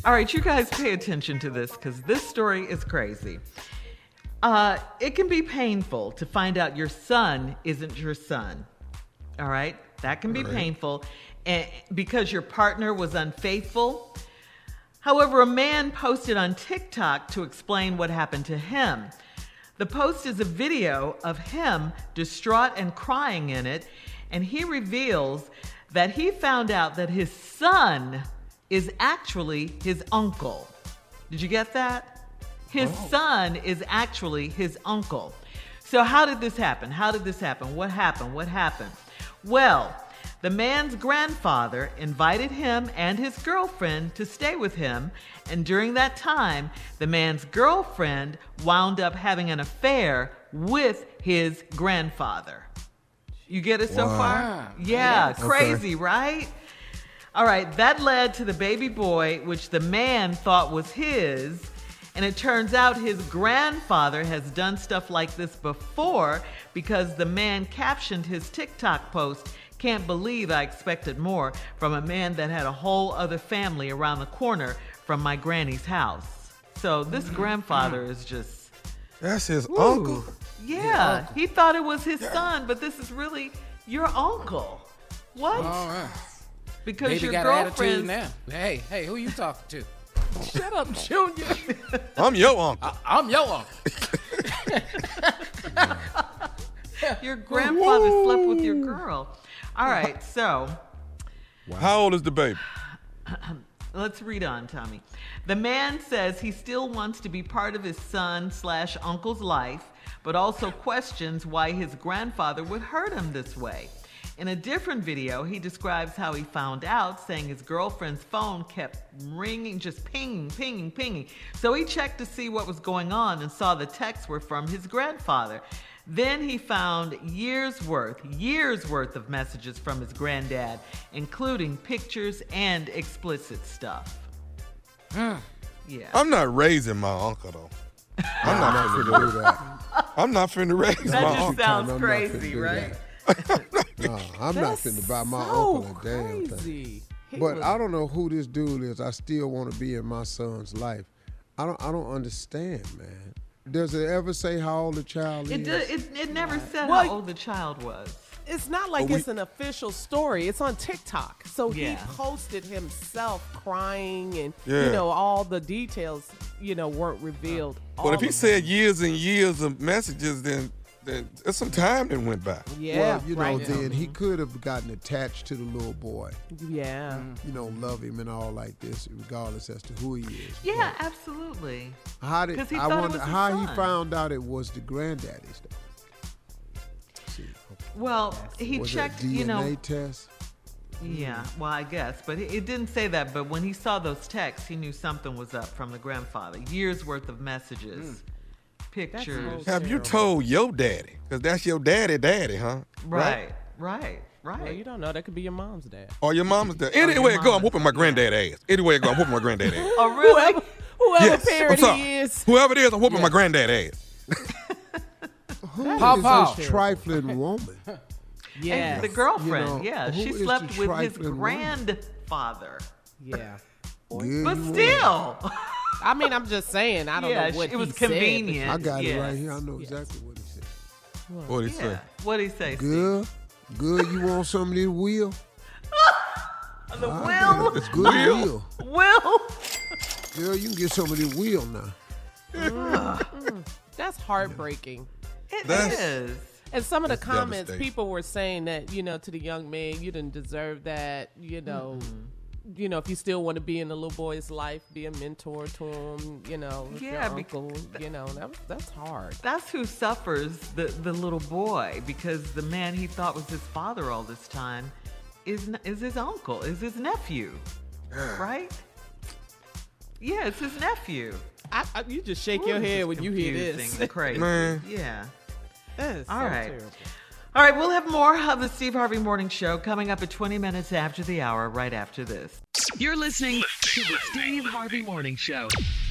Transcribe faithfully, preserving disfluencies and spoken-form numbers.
All right, you guys pay attention to this because this story is crazy. Uh, it can be painful to find out your son isn't your son. All right? That can be right. painful and, because your partner was unfaithful. However, a man posted on TikTok to explain what happened to him. The post is a video of him distraught and crying in it, and he reveals that he found out that his son is actually his uncle. Did you get that? His oh. son is actually his uncle. So how did this happen? How did this happen? What happened? What happened? Well, the man's grandfather invited him and his girlfriend to stay with him, and during that time, the man's girlfriend wound up having an affair with his grandfather. You get it so wow. far? Yeah, yes. crazy, okay. right? All right, that led to the baby boy, which the man thought was his, and it turns out his grandfather has done stuff like this before because the man captioned his TikTok post, "Can't believe I expected more from a man that had a whole other family around the corner from my granny's house." So this mm-hmm. grandfather is just... That's his Ooh, uncle. Yeah, uncle. He thought it was his yeah. son, but this is really your uncle. What? All right. Because Baby your got girlfriend now. Hey, hey, who you talking to? Shut up, Junior. I'm your uncle. I, I'm your uncle. Your grandfather Woo. slept with your girl. All right, so. Wow. How old is the baby? Let's read on, Tommy. The man says he still wants to be part of his son slash uncle's life, but also questions why his grandfather would hurt him this way. In a different video, he describes how he found out, saying his girlfriend's phone kept ringing, just pinging, pinging, pinging. So he checked to see what was going on and saw the texts were from his grandfather. Then he found years worth, years worth of messages from his granddad, including pictures and explicit stuff. Mm. Yeah. I'm not raising my uncle, though. I'm not finna do that. I'm not finna raise that my just uncle. sounds crazy, right? No, I'm That's not finna buy my so uncle a damn crazy. thing. But was... I don't know who this dude is. I still want to be in my son's life. I don't. I don't understand, man. Does it ever say how old the child it is? Did, it, it never said well, how old the child was. It's not like we, it's an official story. It's on TikTok. So yeah. he posted himself crying and, yeah. you know, all the details, you know, weren't revealed. But if he them. said years and years of messages, then, then there's some time that went by. Yeah, well, you know, right. then he could have gotten attached to the little boy. Yeah. Mm. You know, love him and all like this, regardless as to who he is. Yeah, but absolutely. how did he I thought it wonder was his how son. he found out it was the granddaddy's? Though. See, okay. Well, he was checked, it a D N A you know. test? Yeah, well, I guess. But it, it didn't say that. But when he saw those texts, he knew something was up from the grandfather. Years worth of messages, mm. pictures. Have you told your daddy? Because that's your daddy daddy, huh? Right, right, right. Well, you don't know. That could be your mom's dad. Or your mama's dad. Anyway it go, I'm whooping my granddad ass. Anyway it go, I'm whooping my granddad ass. Oh, really? Whoever, whoever yes, parent he is. Whoever it is, I'm whooping yes. my granddad ass. Who Paw is Paw. this trifling woman? Yeah. The girlfriend, You know, yeah. who She is slept the with his trifling grandfather. Yeah. Good But you still. I mean, I'm just saying. I don't Yeah, know what it was he said, but- convenient. I got yes. it right here. I know Yes. exactly what he said. What'd he Yeah. say? What'd he say, Steve? Good, good. You want some of this wheel? The Ah, will? It's good wheel. Will? Girl, you can get some of this wheel now. Mm, that's heartbreaking. It That's- is. And some of the That's comments, devastating. people were saying that, you know, to the young man, you didn't deserve that. You know, mm-hmm. you know, if you still want to be in the little boy's life, be a mentor to him. You know, Yeah, your uncle. bec- You know, that, that's hard. That's who suffers, the, the little boy, because the man he thought was his father all this time is n- is his uncle, is his nephew, right? Yeah, it's his nephew. I, I, you just shake Ooh, your this head is when you hear this. confusing and crazy. Man. Yeah. That is All so right. terrible. All right, we'll have more of the Steve Harvey Morning Show coming up at twenty minutes after the hour, right after this. You're listening to the Steve Harvey Morning Show.